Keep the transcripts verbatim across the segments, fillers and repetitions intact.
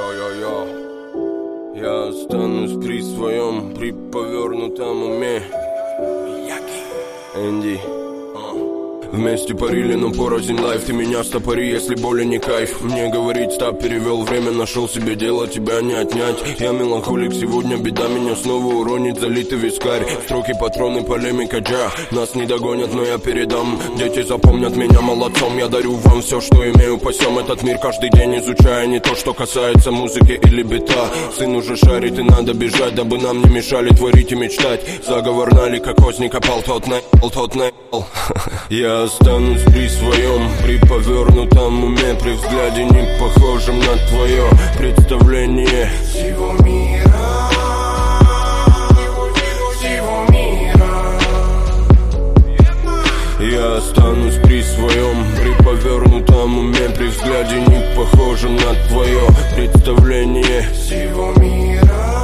Йо-йо-йо. Я останусь при своем, при повернутом уме. Энди. Вместе парили, но порознь лайф. Ты меня стопори, если боли не кайф. Мне говорить стоп, перевел время, нашел себе дело, тебя не отнять. Я меланхолик, сегодня беда меня снова уронит, залитый вискарь. Строки, патроны, полемика, джа. Нас не догонят, но я передам. Дети запомнят меня молодцом. Я дарю вам все, что имею, пасем этот мир каждый день, изучая не то, что касается музыки или бита. Сын уже шарит и надо бежать, дабы нам не мешали творить и мечтать. Заговор налик, как озник опал, тот наебал, тот наебал. Я останусь при своем, при повернутом уме, при взгляде не похожем на твое представление всего мира, всего мира. Я останусь при своем, при повернутом уме, при взгляде не похожем на твое представление всего мира.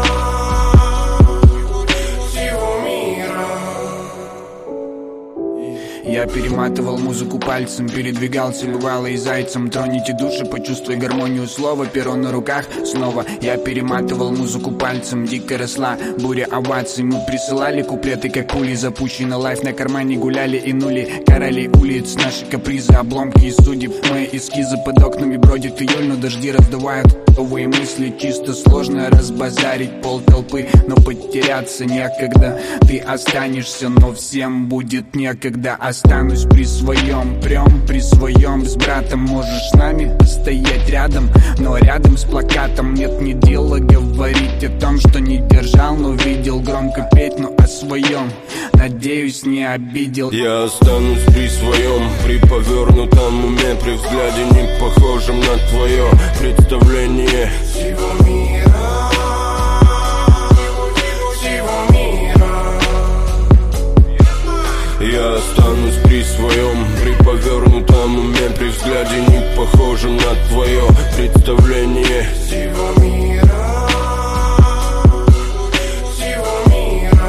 Я перематывал музыку пальцем, передвигался бывало и зайцем. Троните души, почувствуй гармонию слова, перо на руках снова. Я перематывал музыку пальцем, дико росла буря оваций. Мы присылали куплеты, как пули, запущены лайф на кармане, гуляли и нули. Короли улиц, наши капризы, обломки и судеб. Мои эскизы под окнами бродит июль, но дожди раздувают новые мысли. Чисто сложно разбазарить пол толпы, но потеряться некогда. Ты останешься, но всем будет некогда. Останусь при своем, прям при своем. С братом можешь с нами стоять рядом, но рядом с плакатом нет ни дела говорить о том, что не держал, но видел. Громко петь, но о своем, надеюсь, не обидел. Я останусь при своем, при повернутом уме, при взгляде не похожем на твое представление всего мира, всего мира. Я останусь при своем, при повернутом уме, при взгляде не похожем на твое представление всего мира, всего мира.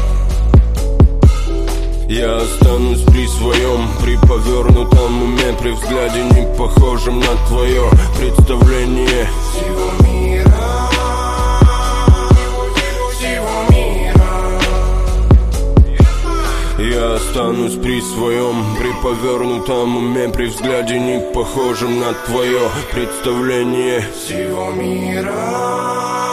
Я останусь при своем, при повернутом уме, при взгляде не похожем на твое представление всего мира, всего мира. Я останусь при своем, при повернутом уме, при взгляде не похожем на твое представление всего мира.